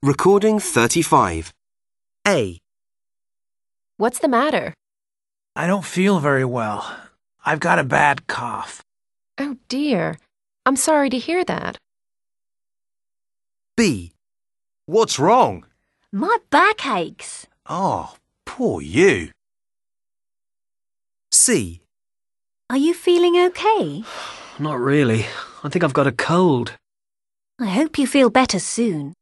Recording 35. A. What's the matter? I don't feel very well. I've got a bad cough. Oh dear. I'm sorry to hear that. B. What's wrong? My back aches. Oh, poor you. C. Are you feeling okay? Not really. I think I've got a cold. I hope you feel better soon.